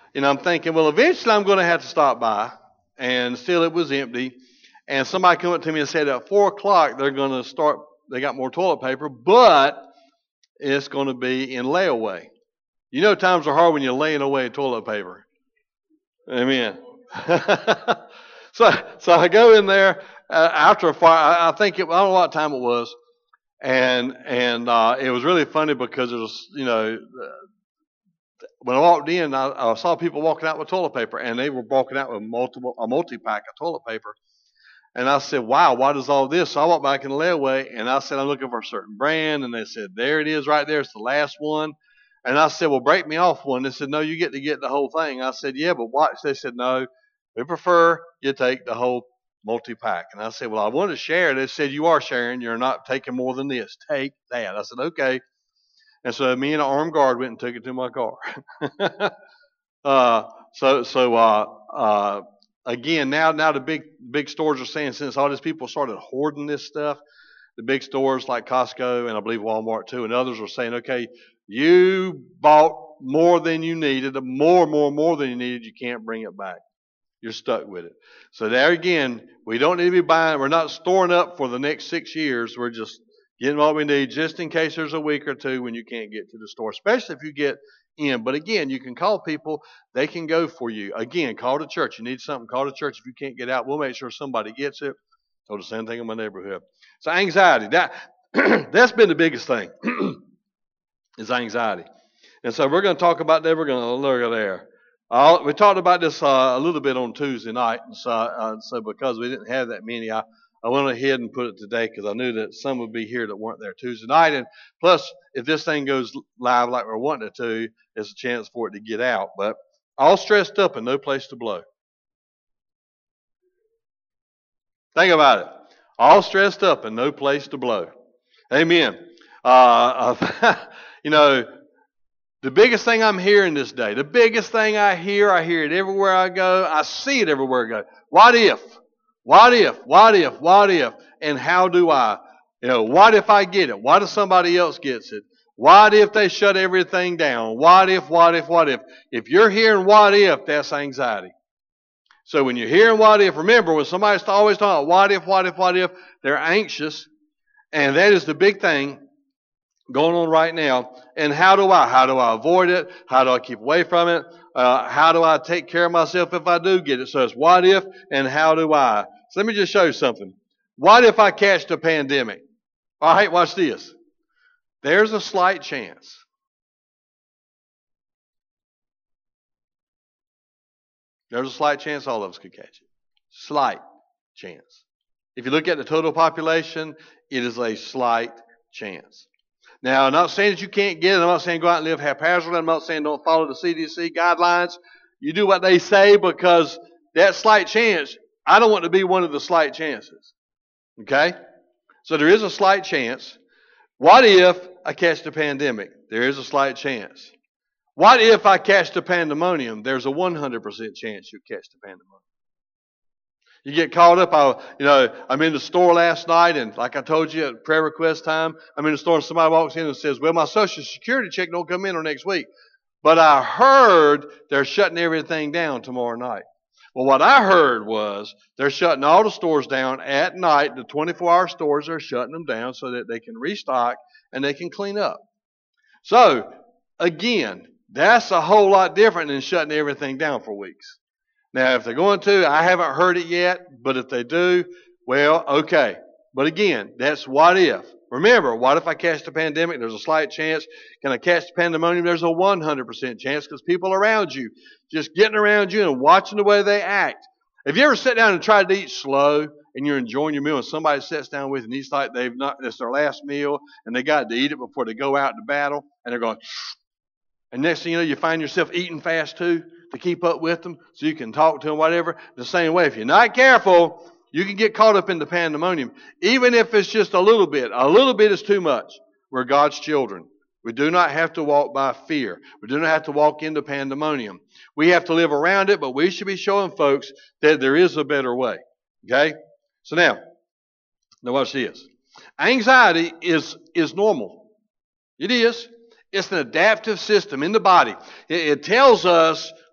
And I'm thinking, well, eventually I'm going to have to stop by. And still it was empty. And somebody came up to me and said at 4 o'clock they're going to start, they got more toilet paper, but it's going to be in layaway. You know times are hard when you're laying away toilet paper. Amen. so I go in there after a fire. I think I don't know what time it was, and it was really funny because it was when I walked in, I saw people walking out with toilet paper, and they were walking out with a multi-pack of toilet paper. And I said, wow, what is all this? So I walked back in the layaway, and I said, I'm looking for a certain brand. And they said, there it is right there. It's the last one. And I said, well, break me off one. They said, no, you get to get the whole thing. I said, yeah, but what? They said, no, we prefer you take the whole multi-pack. And I said, well, I want to share. They said, you are sharing. You're not taking more than this. Take that. I said, okay. And so me and an armed guard went and took it to my car. Again, now the big stores are saying, since all these people started hoarding this stuff, the big stores like Costco and I believe Walmart too, and others are saying, okay, you bought more than you needed, more than you needed, you can't bring it back. You're stuck with it. So there again, we don't need to be buying, we're not storing up for the next 6 years. We're just getting what we need just in case there's a week or two when you can't get to the store, especially if you get in. But again, you can call people. They can go for you. Again, call the church. You need something, call the church. If you can't get out, we'll make sure somebody gets it. Told the same thing in my neighborhood. So anxiety, that's been the biggest thing, is anxiety. And so we're going to talk about that. We're going to look at there. We talked about this a little bit on Tuesday night. And so because we didn't have that many, I went ahead and put it today because I knew that some would be here that weren't there Tuesday night. And plus, if this thing goes live like we're wanting it to, there's a chance for it to get out. But all stressed up and no place to blow. Think about it. All stressed up and no place to blow. Amen. The biggest thing I'm hearing this day, the biggest thing I hear it everywhere I go. I see it everywhere I go. What if? What if? What if? What if? And how do I? What if I get it? What if somebody else gets it? What if they shut everything down? What if? What if? What if? If you're hearing what if, that's anxiety. So when you're hearing what if, remember when somebody's always talking what if, what if, what if, they're anxious. And that is the big thing going on right now. And how do I avoid it? How do I keep away from it? How do I take care of myself if I do get it? So it's what if and how do I? So let me just show you something. What if I catch the pandemic? All right, watch this. There's a slight chance. There's a slight chance all of us could catch it. Slight chance. If you look at the total population, it is a slight chance. Now, I'm not saying that you can't get it. I'm not saying go out and live haphazardly. I'm not saying don't follow the CDC guidelines. You do what they say because that slight chance, I don't want to be one of the slight chances. Okay? So there is a slight chance. What if I catch the pandemic? There is a slight chance. What if I catch the pandemonium? There's a 100% chance you catch the pandemonium. You get caught up. I'm in the store last night, and like I told you at prayer request time, I'm in the store and somebody walks in and says, well, my Social Security check don't come in until next week. But I heard they're shutting everything down tomorrow night. Well, what I heard was they're shutting all the stores down at night. The 24-hour stores are shutting them down so that they can restock and they can clean up. So, again, that's a whole lot different than shutting everything down for weeks. Now, if they're going to, I haven't heard it yet, but if they do, well, okay. But again, that's what if. Remember, what if I catch the pandemic? There's a slight chance. Can I catch the pandemonium? There's a 100% chance because people around you, just getting around you and watching the way they act. Have you ever sat down and tried to eat slow and you're enjoying your meal and somebody sits down with you and eats like it's their last meal and they got to eat it before they go out to battle and they're going, and next thing you know, you find yourself eating fast too to keep up with them so you can talk to them, whatever. The same way, if you're not careful, you can get caught up in the pandemonium. Even if it's just a little bit is too much. We're God's children. We do not have to walk by fear. We do not have to walk into pandemonium. We have to live around it, but we should be showing folks that there is a better way. Okay? So now watch this. Anxiety is normal. It is. It's an adaptive system in the body. It tells us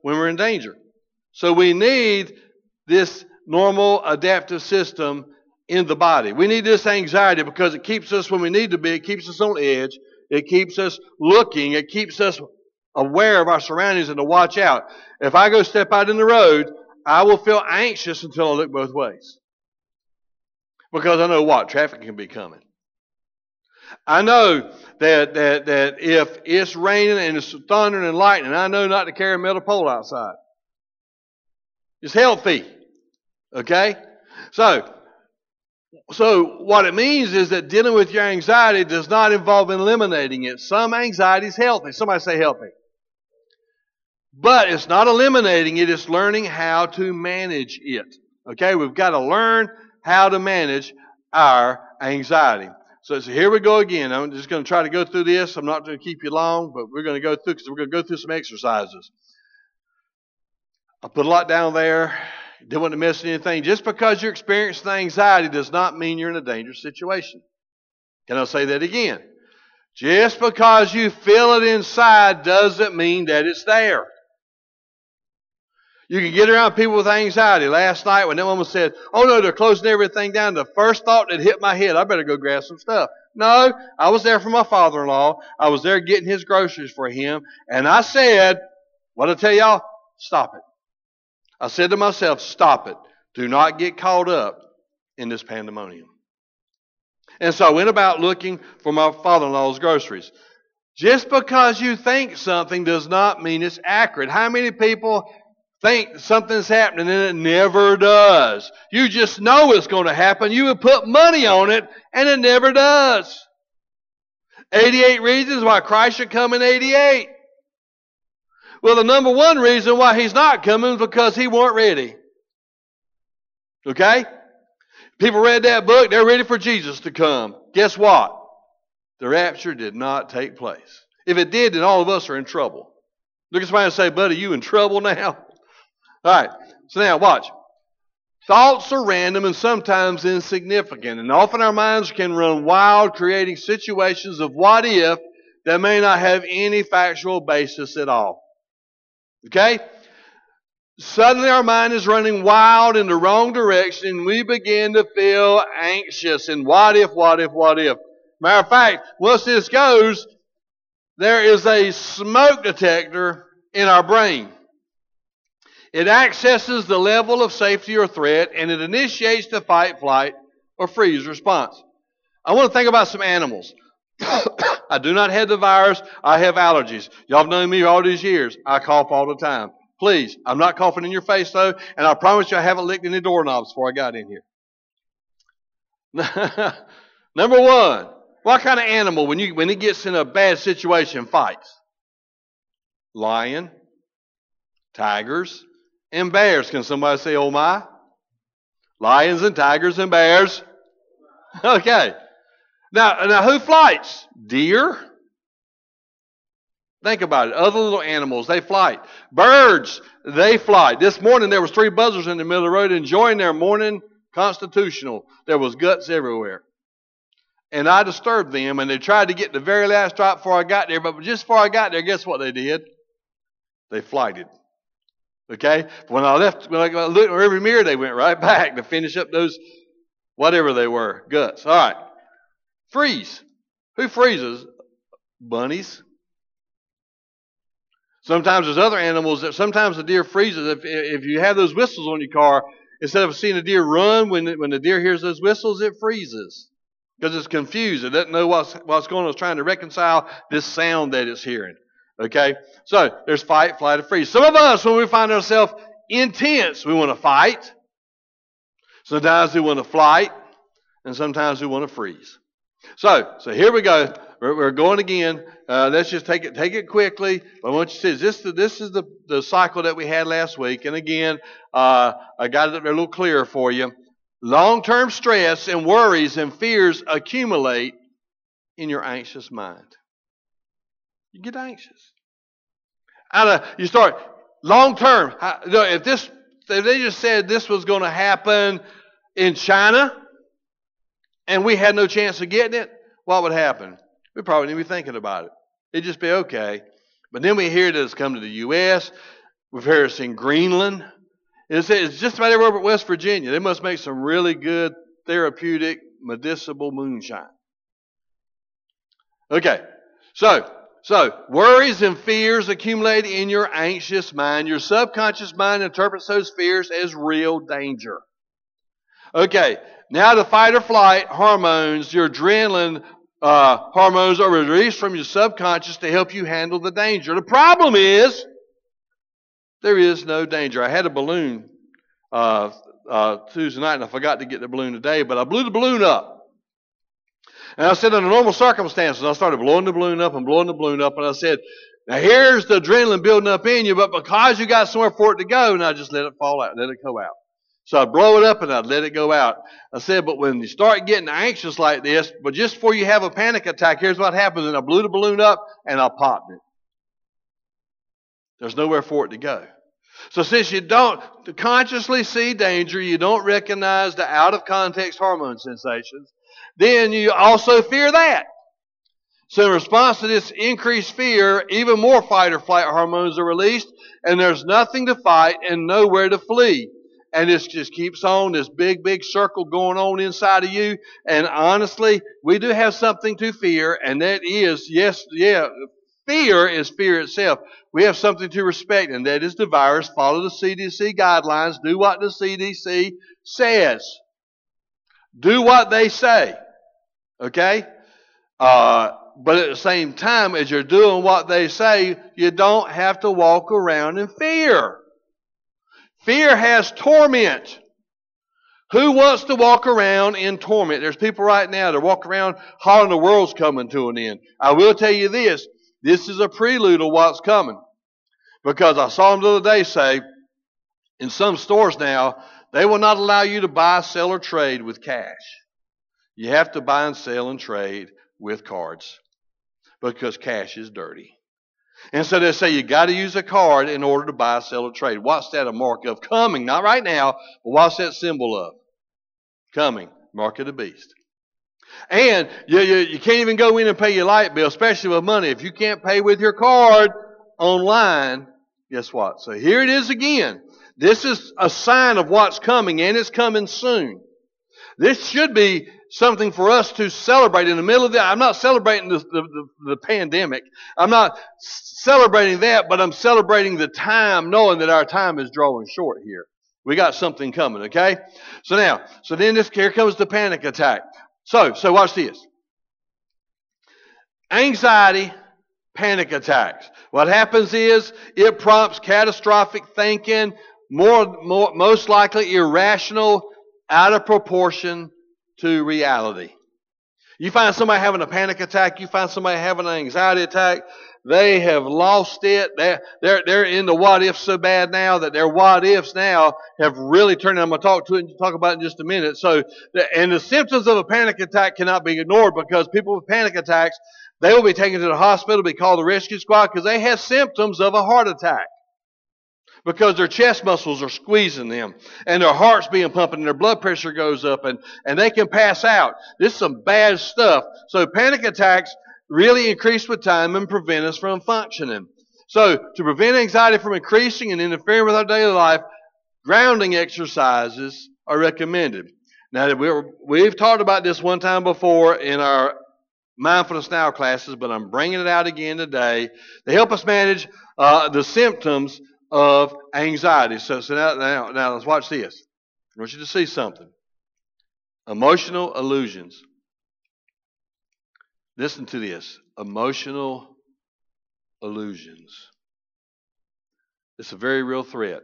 when we're in danger. So we need this normal adaptive system in the body. We need this anxiety because it keeps us when we need to be. It keeps us on edge. It keeps us looking. It keeps us aware of our surroundings and to watch out. If I go step out in the road, I will feel anxious until I look both ways. Because I know what? Traffic can be coming. I know that if it's raining and it's thundering and lightning, I know not to carry a metal pole outside. It's healthy. Okay? So what it means is that dealing with your anxiety does not involve eliminating it. Some anxiety is healthy. Somebody say healthy. But it's not eliminating it. It's learning how to manage it. Okay? We've got to learn how to manage our anxiety. So here we go again. I'm just going to try to go through this. I'm not going to keep you long, but we're going to go through because we're going to go through some exercises. I put a lot down there. Didn't want to miss anything. Just because you're experiencing anxiety does not mean you're in a dangerous situation. Can I say that again? Just because you feel it inside doesn't mean that it's there. You can get around people with anxiety. Last night when that woman said, oh no, they're closing everything down, the first thought that hit my head, I better go grab some stuff. No, I was there for my father-in-law. I was there getting his groceries for him. And I said, what I tell y'all? Stop it. I said to myself, stop it. Do not get caught up in this pandemonium. And so I went about looking for my father-in-law's groceries. Just because you think something does not mean it's accurate. How many people think something's happening and it never does? You just know it's going to happen. You would put money on it and it never does. 88 reasons why Christ should come in 88. Well, the number one reason why he's not coming is because he weren't ready. Okay? People read that book. They're ready for Jesus to come. Guess what? The rapture did not take place. If it did, then all of us are in trouble. Look at somebody and say, buddy, you in trouble now? All right. So now watch. Thoughts are random and sometimes insignificant. And often our minds can run wild, creating situations of what if that may not have any factual basis at all. Okay? Suddenly our mind is running wild in the wrong direction and we begin to feel anxious and what if. Matter of fact, once this goes, there is a smoke detector in our brain. It accesses the level of safety or threat and it initiates the fight, flight, or freeze response. I want to think about some animals. I do not have the virus. I have allergies. Y'all have known me all these years. I cough all the time. Please, I'm not coughing in your face though, and I promise you I haven't licked any doorknobs before I got in here. Number one, what kind of animal when it gets in a bad situation fights? Lion, tigers, and bears. Can somebody say, oh my? Lions and tigers and bears. Okay. Now who fights? Deer. Think about it. Other little animals, they flight. Birds, they fly. This morning there was 3 buzzards in the middle of the road enjoying their morning constitutional. There was guts everywhere. And I disturbed them, and they tried to get the very last drop before I got there. But just before I got there, guess what they did? They flighted. Okay? When I looked in every mirror, they went right back to finish up those, whatever they were, guts. All right. Freeze. Who freezes? Bunnies. Sometimes there's other animals that sometimes the deer freezes. If you have those whistles on your car, instead of seeing a deer run, when the deer hears those whistles, it freezes. Because it's confused. It doesn't know what's going on. It's trying to reconcile this sound that it's hearing. Okay? So there's fight, flight, and freeze. Some of us, when we find ourselves intense, we want to fight. Sometimes we want to flight. And sometimes we want to freeze. So here we go. We're going again. Let's just take it quickly. But I want you to see this is the cycle that we had last week. And again, I got it a little clearer for you. Long-term stress and worries and fears accumulate in your anxious mind. You get anxious. You start long-term. If they just said this was going to happen in China and we had no chance of getting it, what would happen? We'd probably need to be thinking about it. It'd just be okay. But then we hear that it's come to the U.S., We've heard it's in Greenland. It's just about everywhere but West Virginia. They must make some really good therapeutic medicinal moonshine. Okay, so worries and fears accumulate in your anxious mind. Your subconscious mind interprets those fears as real danger. Okay, now the fight or flight hormones, your adrenaline hormones are released from your subconscious to help you handle the danger. The problem is, there is no danger. I had a balloon Tuesday night, and I forgot to get the balloon today, but I blew the balloon up. And I said, under normal circumstances, I started blowing the balloon up, and I said, now here's the adrenaline building up in you, but because you got somewhere for it to go, and I just let it fall out, let it go out. So I'd blow it up and I'd let it go out. I said, but when you start getting anxious like this, but just before you have a panic attack, here's what happens. And I blew the balloon up and I popped it. There's nowhere for it to go. So since you don't consciously see danger, you don't recognize the out-of-context hormone sensations, then you also fear that. So in response to this increased fear, even more fight or flight hormones are released, and there's nothing to fight and nowhere to flee. And this just keeps on, this big, big circle going on inside of you. And honestly, we do have something to fear, and that is, fear is fear itself. We have something to respect, and that is the virus. Follow the CDC guidelines. Do what the CDC says. Do what they say. Okay? But at the same time, as you're doing what they say, you don't have to walk around in fear. Fear has torment. Who wants to walk around in torment? There's people right now that walk around hollering the world's coming to an end. I will tell you this. This is a prelude of what's coming. Because I saw them the other day say, in some stores now, they will not allow you to buy, sell, or trade with cash. You have to buy and sell and trade with cards. Because cash is dirty. And so they say you got to use a card in order to buy, sell, or trade. What's that a mark of? Coming. Not right now, but what's that symbol of? Coming. Mark of the beast. And you can't even go in and pay your light bill, especially with money. If you can't pay with your card online, guess what? So here it is again. This is a sign of what's coming, and it's coming soon. This should be something for us to celebrate in the middle of that. I'm not celebrating the pandemic. I'm not celebrating that, but I'm celebrating the time, knowing that our time is drawing short here. We got something coming, okay? So then here comes the panic attack. So watch this. Anxiety, panic attacks. What happens is it prompts catastrophic thinking, most likely irrational, out of proportion to reality. You find somebody having a panic attack, you find somebody having an anxiety attack, they have lost it. They're in the what ifs so bad now that their what ifs now have really turned. I'm going to talk about it in just a minute. And the symptoms of a panic attack cannot be ignored, because people with panic attacks, they will be taken to the hospital, be called the rescue squad, because they have symptoms of a heart attack. Because their chest muscles are squeezing them, and their heart's being pumped, and their blood pressure goes up, and they can pass out. This is some bad stuff. So panic attacks really increase with time and prevent us from functioning. So to prevent anxiety from increasing and interfering with our daily life, grounding exercises are recommended. Now, we've talked about this one time before in our Mindfulness Now classes, but I'm bringing it out again today to help us manage the symptoms of anxiety. So now let's watch this. I want you to see something. Emotional illusions. Listen to this. Emotional illusions. It's a very real threat.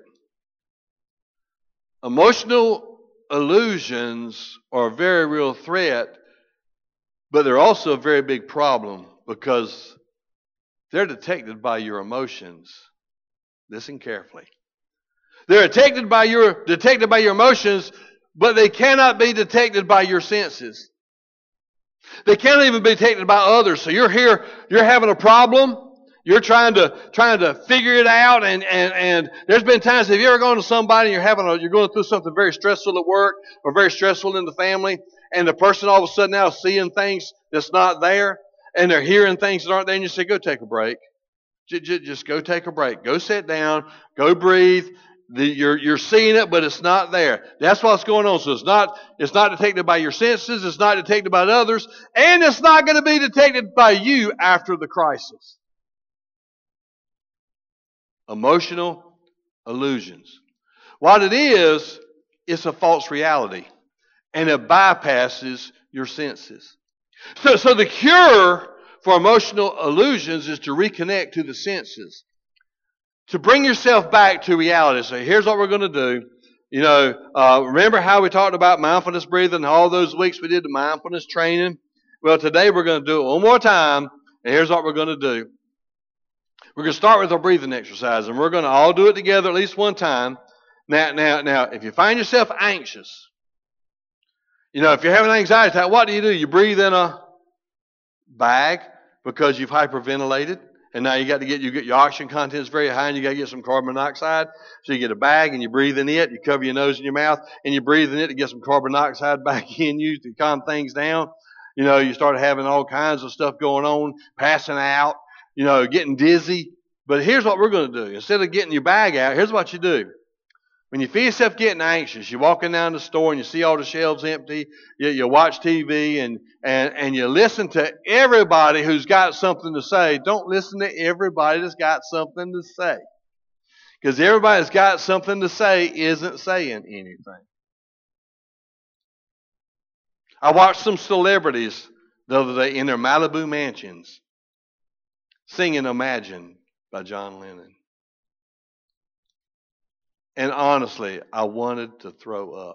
Emotional illusions are a very real threat, but they're also a very big problem because they're detected by your emotions. Listen carefully. They're detected by your emotions, but they cannot be detected by your senses. They can't even be detected by others. So you're here, you're having a problem, you're trying to figure it out, and there's been times, have you ever gone to somebody and you're going through something very stressful at work or very stressful in the family, and the person all of a sudden now is seeing things that's not there, and they're hearing things that aren't there, and you say, go take a break. Just go take a break. Go sit down. Go breathe. You're seeing it, but it's not there. That's what's going on. So it's not detected by your senses. It's not detected by others. And it's not going to be detected by you after the crisis. Emotional illusions. What it is, it's a false reality. And it bypasses your senses. So the cure for emotional illusions is to reconnect to the senses. To bring yourself back to reality. So here's what we're going to do. Remember how we talked about mindfulness breathing all those weeks we did the mindfulness training? Well, today we're going to do it one more time. And here's what we're going to do. We're going to start with our breathing exercise. And we're going to all do it together at least one time. Now, if you find yourself anxious, if you're having an anxiety attack, what do? You breathe in a bag because you've hyperventilated. And now you get your oxygen content is very high and you got to get some carbon monoxide. So you get a bag and you breathe in it. You cover your nose and your mouth and you breathe in it to get some carbon monoxide back in you to calm things down. You start having all kinds of stuff going on, passing out, getting dizzy. But here's what we're going to do. Instead of getting your bag out, here's what you do. When you feel yourself getting anxious, you're walking down the store and you see all the shelves empty, you watch TV and you listen to everybody who's got something to say. Don't listen to everybody that's got something to say. Because everybody that's got something to say isn't saying anything. I watched some celebrities the other day in their Malibu mansions singing Imagine by John Lennon. And honestly, I wanted to throw up.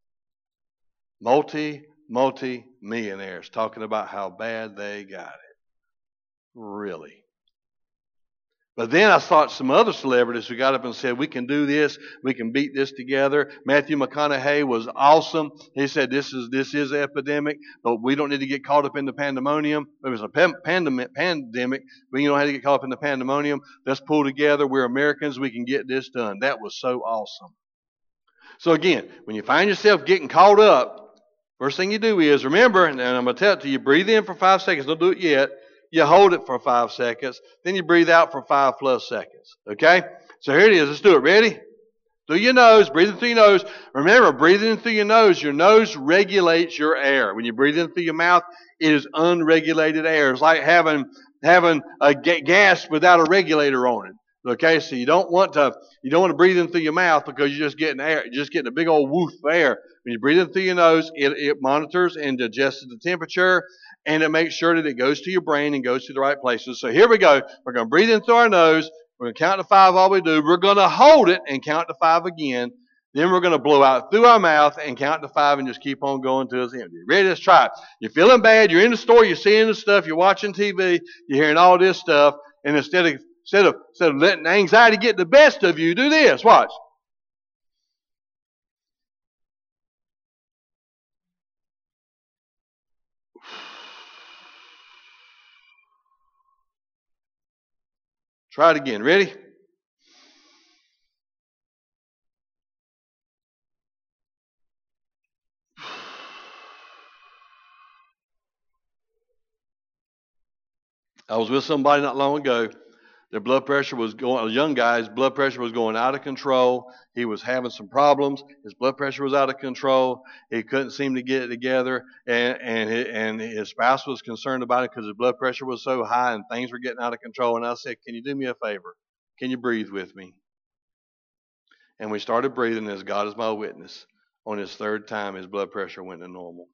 Multi-millionaires talking about how bad they got it. Really. But then I saw some other celebrities who got up and said, we can do this. We can beat this together. Matthew McConaughey was awesome. He said, this is an epidemic, but we don't need to get caught up in the pandemonium. It was a pandemic, but you don't have to get caught up in the pandemonium. Let's pull together. We're Americans. We can get this done. That was so awesome. So again, when you find yourself getting caught up, first thing you do is, remember, and I'm going to tell it to you, breathe in for 5 seconds. Don't do it yet. You hold it for 5 seconds. Then you breathe out for 5+ seconds. Okay? So here it is. Let's do it. Ready? Through your nose. Breathing through your nose. Remember, breathing through your nose regulates your air. When you breathe in through your mouth, it is unregulated air. It's like having a gas without a regulator on it. Okay? So you don't want to breathe in through your mouth because you're just getting air. You're just getting a big old woof of air. When you breathe in through your nose, it monitors and adjusts the temperature. And it makes sure that it goes to your brain and goes to the right places. So here we go. We're going to breathe in through our nose. We're going to count to 5 all we do. We're going to hold it and count to 5 again. Then we're going to blow out through our mouth and count to 5 and just keep on going till it's empty. Ready? Let's try it. You're feeling bad. You're in the store. You're seeing the stuff. You're watching TV. You're hearing all this stuff. And instead of letting anxiety get the best of you, do this. Watch. Try it again. Ready? I was with somebody not long ago. Their blood pressure was going, a young guy's blood pressure was going out of control. He was having some problems. His blood pressure was out of control. He couldn't seem to get it together. And his spouse was concerned about it because his blood pressure was so high and things were getting out of control. And I said, can you do me a favor? Can you breathe with me? And we started breathing as God is my witness. On his 3rd time, his blood pressure went to normal.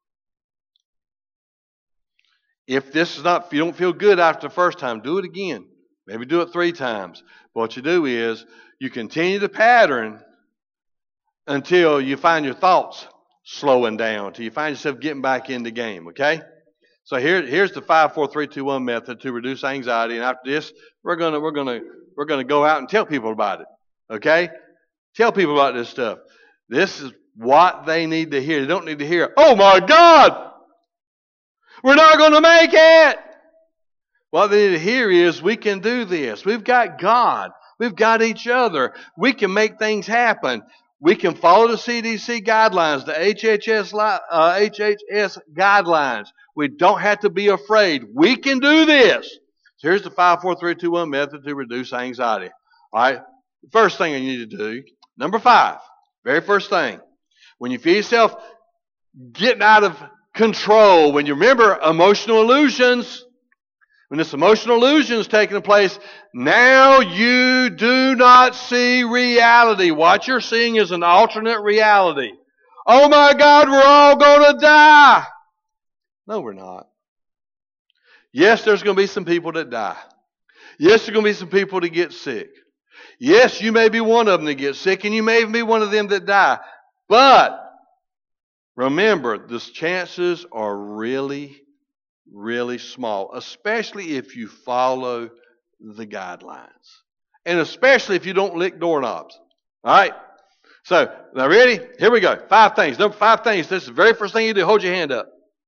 If you don't feel good after the first time, do it again. Maybe do it 3 times. But what you do is you continue the pattern until you find your thoughts slowing down, until you find yourself getting back in the game, okay? So here's the 5, 4, 3, 2, 1 method to reduce anxiety. And after this, we're gonna go out and tell people about it, okay? Tell people about this stuff. This is what they need to hear. They don't need to hear, oh my God, we're not going to make it. What they need to hear is we can do this. We've got God. We've got each other. We can make things happen. We can follow the CDC guidelines, the HHS guidelines. We don't have to be afraid. We can do this. So here's the 5, 4, 3, 2, 1 method to reduce anxiety. All right. First thing you need to do, number 5, very first thing, when you feel yourself getting out of control, when you remember emotional illusions, when this emotional illusion is taking place, now you do not see reality. What you're seeing is an alternate reality. Oh my God, we're all going to die. No, we're not. Yes, there's going to be some people that die. Yes, there's going to be some people that get sick. Yes, you may be one of them that gets sick, and you may even be one of them that die. But remember, the chances are really, really small, especially if you follow the guidelines. And especially if you don't lick doorknobs. All right? So, now ready? Here we go. 5 things. Number 5 things. This is the very first thing you do. Hold your hand up.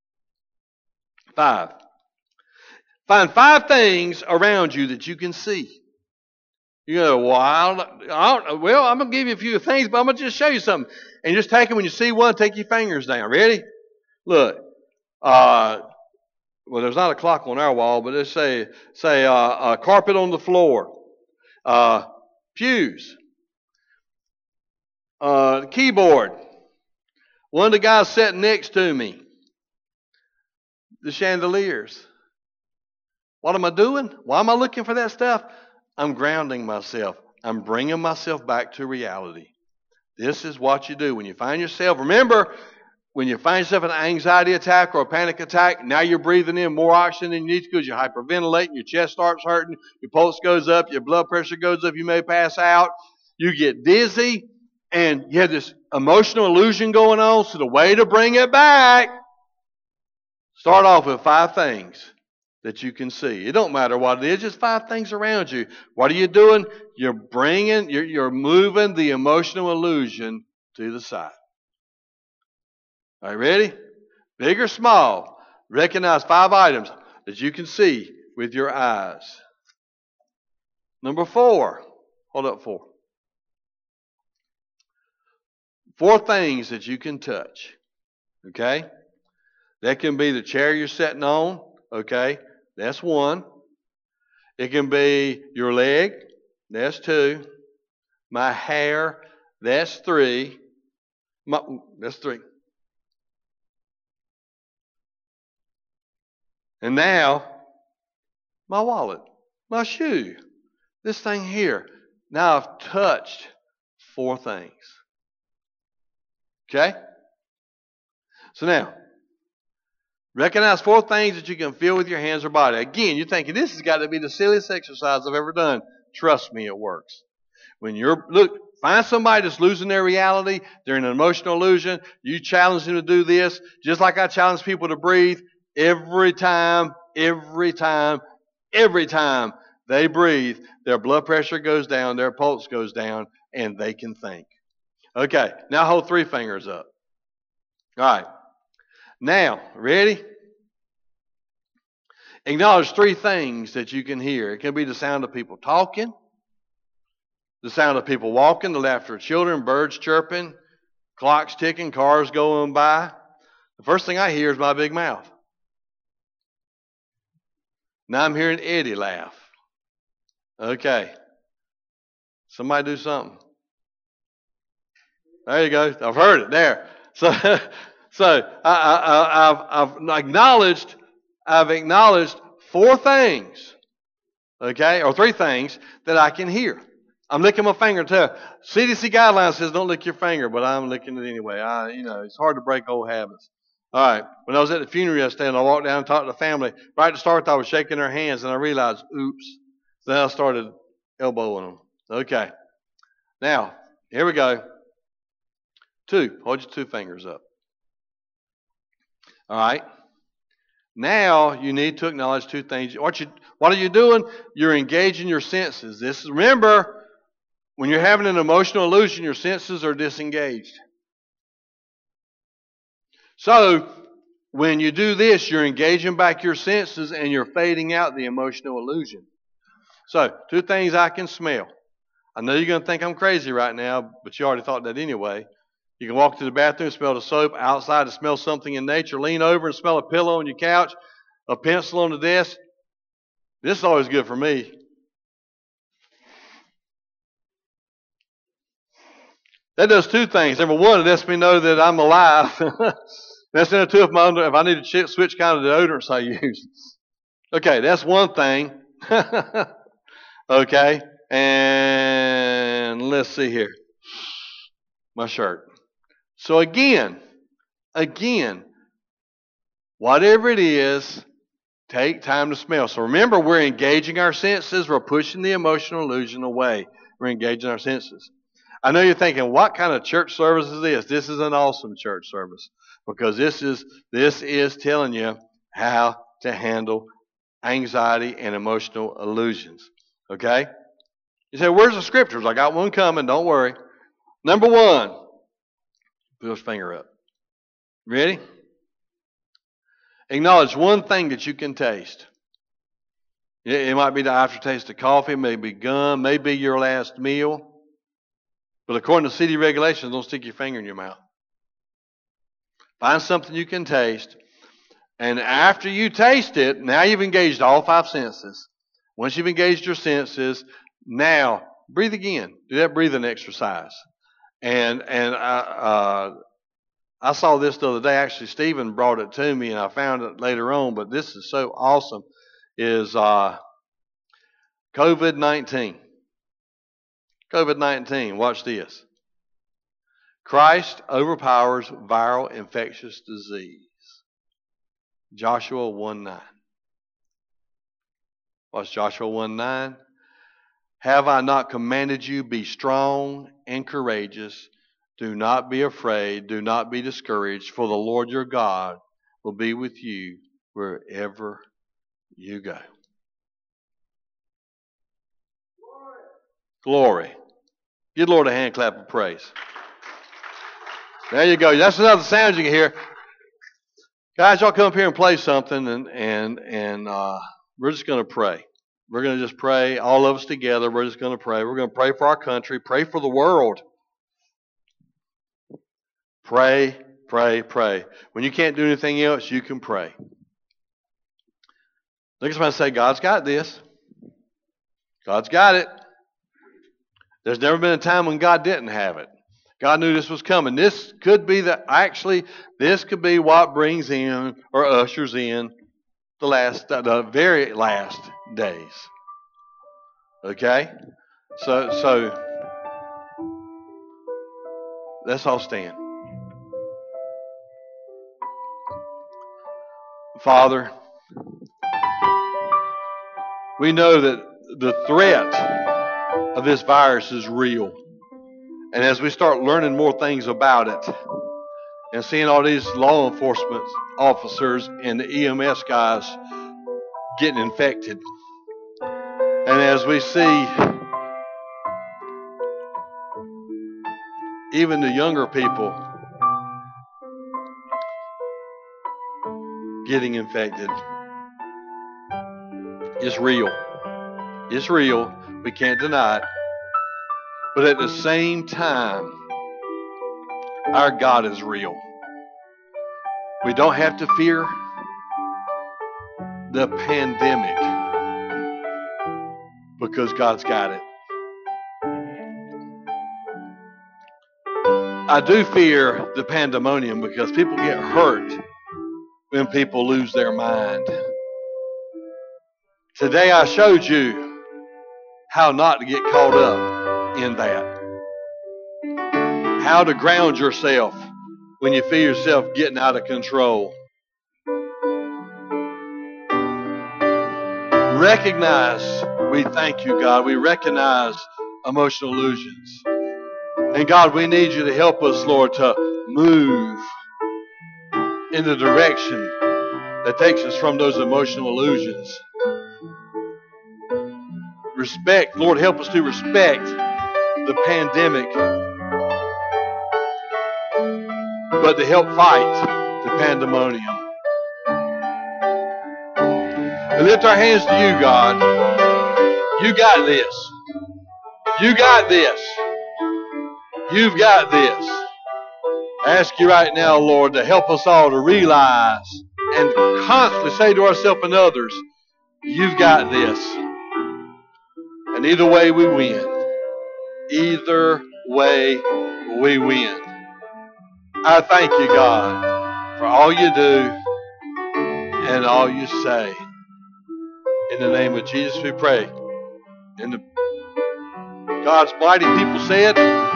5. Find 5 things around you that you can see. You go, well, I'm going to give you a few things, but I'm going to just show you something. And just take them when you see one, take your fingers down. Ready? Look. Well, there's not a clock on our wall, but let's say carpet on the floor. Pews. Keyboard. One of the guys sitting next to me. The chandeliers. What am I doing? Why am I looking for that stuff? I'm grounding myself. I'm bringing myself back to reality. This is what you do when you find yourself. Remember, when you find yourself in an anxiety attack or a panic attack, now you're breathing in more oxygen than you need to because you're hyperventilating, your chest starts hurting, your pulse goes up, your blood pressure goes up, you may pass out, you get dizzy, and you have this emotional illusion going on. So the way to bring it back, start off with 5 things that you can see. It don't matter what it is, just 5 things around you. What are you doing? You're moving the emotional illusion to the side. All right, ready? Big or small, recognize 5 items that you can see with your eyes. Number 4, hold up 4. 4 things that you can touch. Okay? That can be the chair you're sitting on. Okay? That's 1. It can be your leg. That's 2. My hair. That's 3. That's 3. And now, my wallet, my shoe, this thing here. Now I've touched 4 things. Okay? So now, recognize 4 things that you can feel with your hands or body. Again, you're thinking, this has got to be the silliest exercise I've ever done. Trust me, it works. Find somebody that's losing their reality. They're in an emotional illusion. You challenge them to do this, just like I challenge people to breathe. Every time they breathe, their blood pressure goes down, their pulse goes down, and they can think. Okay, now hold 3 fingers up. All right. Now, ready? Acknowledge 3 things that you can hear. It can be the sound of people talking, the sound of people walking, the laughter of children, birds chirping, clocks ticking, cars going by. The first thing I hear is my big mouth. Now I'm hearing Eddie laugh. Okay. Somebody do something. There you go. I've heard it there. So I've acknowledged 4 things, okay, or 3 things that I can hear. I'm licking my finger too. CDC guidelines says don't lick your finger, but I'm licking it anyway. It's hard to break old habits. All right. When I was at the funeral yesterday and I walked down and talked to the family, right at the start I was shaking their hands and I realized, oops. Then I started elbowing them. Okay. Now, here we go. 2. Hold your 2 fingers up. All right. Now you need to acknowledge 2 things. What are you doing? You're engaging your senses. Remember, when you're having an emotional illusion, your senses are disengaged. So, when you do this, you're engaging back your senses and you're fading out the emotional illusion. So, 2 things I can smell. I know you're going to think I'm crazy right now, but you already thought that anyway. You can walk to the bathroom, smell the soap, outside to smell something in nature, lean over and smell a pillow on your couch, a pencil on the desk. This is always good for me. That does two things. Number one, it lets me know that I'm alive. That's number two, if I need to switch kind of deodorants I use. Okay, that's one thing. Okay, and let's see here. My shirt. So again, whatever it is, take time to smell. So remember, we're engaging our senses. We're pushing the emotional illusion away. We're engaging our senses. I know you're thinking, what kind of church service is this? This is an awesome church service because this is telling you how to handle anxiety and emotional illusions. Okay? You say, where's the scriptures? I got one coming. Don't worry. Number one. Put his finger up. Ready? Acknowledge one thing that you can taste. It might be the aftertaste of coffee, maybe gum, maybe your last meal. But according to city regulations, don't stick your finger in your mouth. Find something you can taste. And after you taste it, now you've engaged all five senses. Once you've engaged your senses, now breathe again. Do that breathing exercise. And I saw this the other day. Actually, Stephen brought it to me, and I found it later on. But this is so awesome. Is COVID-19. COVID-19. Watch this. Christ overpowers viral infectious disease. Joshua 1:9. Watch Joshua 1:9. Have I not commanded you, be strong and courageous? Do not be afraid. Do not be discouraged, for the Lord your God will be with you wherever you go. Glory. Give the Lord a hand clap of praise. There you go. That's another sound you can hear. Guys, y'all come up here and play something, and we're just going to pray. We're going to just pray, all of us together. We're just going to pray. We're going to pray for our country, pray for the world. Pray, pray, pray. When you can't do anything else, you can pray. Look at somebody and say, God's got this. God's got it. There's never been a time when God didn't have it. God knew this was coming. This could be this could be what brings in or ushers in the very last days. Okay? So let's all stand. Father, we know that the threat of this virus is real. And as we start learning more things about it and seeing all these law enforcement officers and the EMS guys getting infected, and as we see even the younger people getting infected, it's real. It's real. We can't deny it. But at the same time, our God is real. We don't have to fear the pandemic because God's got it. I do fear the pandemonium because people get hurt when people lose their mind. Today I showed you how not to get caught up in that. How to ground yourself when you feel yourself getting out of control. Recognize, we thank you, God. We recognize emotional illusions. And God, we need you to help us, Lord, to move in the direction that takes us from those emotional illusions. Respect, Lord, help us to respect the pandemic, but to help fight the pandemonium. We lift our hands to you, God. You got this. You got this. You've got this. I ask you right now, Lord, to help us all to realize and constantly say to ourselves and others You've got this. And either way we win. Either way we win. I thank you, God, for all you do and all you say. In the name of Jesus we pray. And God's mighty people said,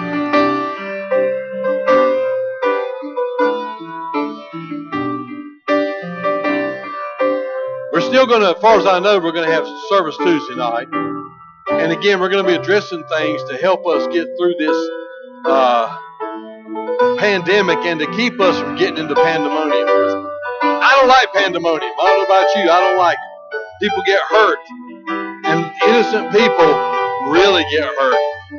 we're still going to, as far as I know, we're going to have service Tuesday night. And again, we're going to be addressing things to help us get through this pandemic and to keep us from getting into pandemonium. I don't like pandemonium. I don't know about you. I don't like it. People get hurt. And innocent people really get hurt.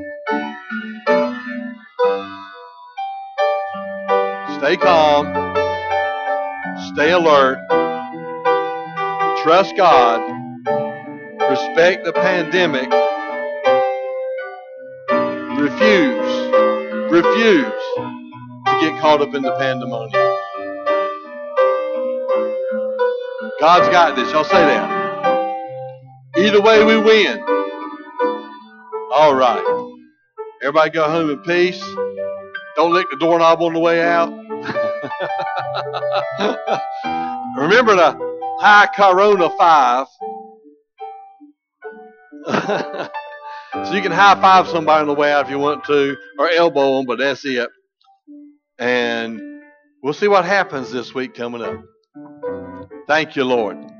Stay calm. Stay alert. Trust God. Respect the pandemic. Refuse to get caught up in the pandemonium. God's got this. Y'all say that. Either way we win. All right. Everybody go home in peace. Don't lick the doorknob on the way out. Remember the high Corona 5. So you can high five somebody on the way out if you want to, or elbow them, but that's it. And we'll see what happens this week coming up. Thank you, Lord.